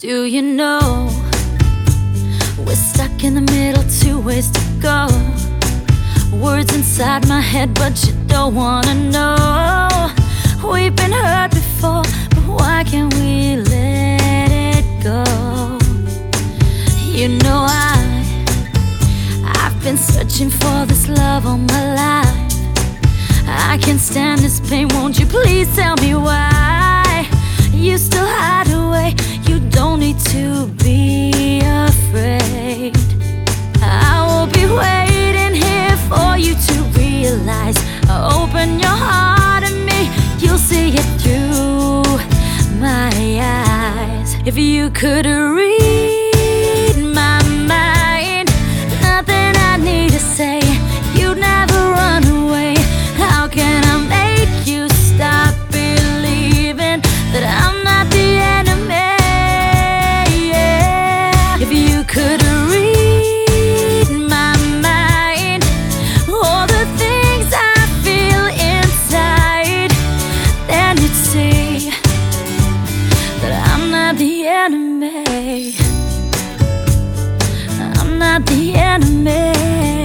Do you know we're stuck in the middle, two ways to go? Words inside my head, but you don't wanna know. We've been hurt before, but why can't we let it go? You know I've been searching for this love all my life. I can't stand this pain, won't you please tell me why? You still hide away, you don't need to be afraid. I will be waiting here for you to realize. Open your heart to me, you'll see it through my eyes. If you could read my mind, nothing I need to say, you'd never run away. How can I make you stop believing that I'm not the enemy? Yeah. If you could read my mind, all the things I feel inside, then you'd see that I'm not the enemy. I'm not the enemy.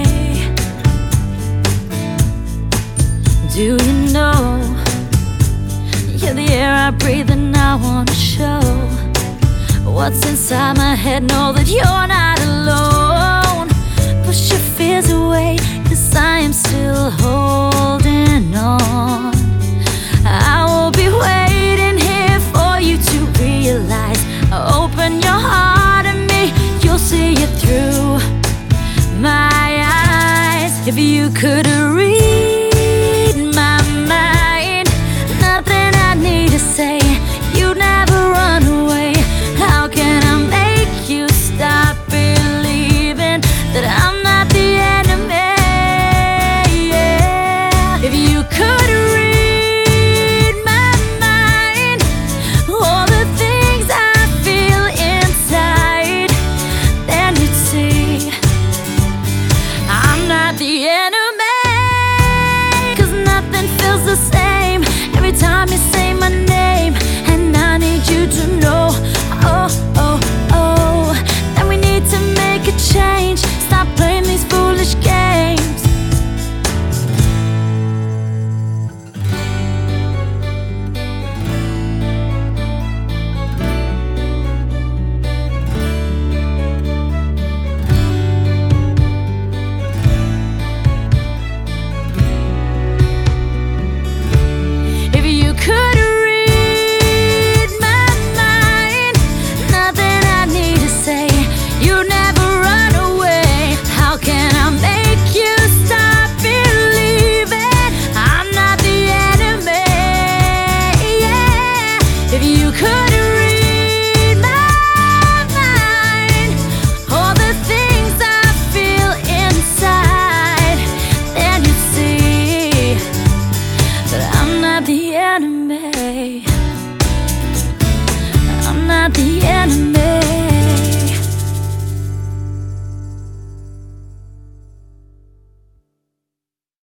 Do you know you're the air I breathe and I wanna show what's inside my head? Know that you're not alone. Push your fears away, 'cause I am still holding on. I will be waiting here for you to realize. Open your heart to me, you'll see it through my eyes. If you could read my mind, nothing I need to say, you'd never run away. How can I make you stop believing that I'm not the enemy? Yeah. If you could read my mind, all the things I feel inside, then you'd see I'm not the enemy. 'Cause nothing feels the same every time you say my name, and I need you to know, oh, oh, oh, that we need to make a change. Stop playing these foolish games. If you could read my mind, nothing I need to say, you never run away. How can I make you stop believing I'm not the enemy? Yeah. If you could read my mind, all the things I feel inside, then you'd see that I'm not the enemy. I'm not the enemy.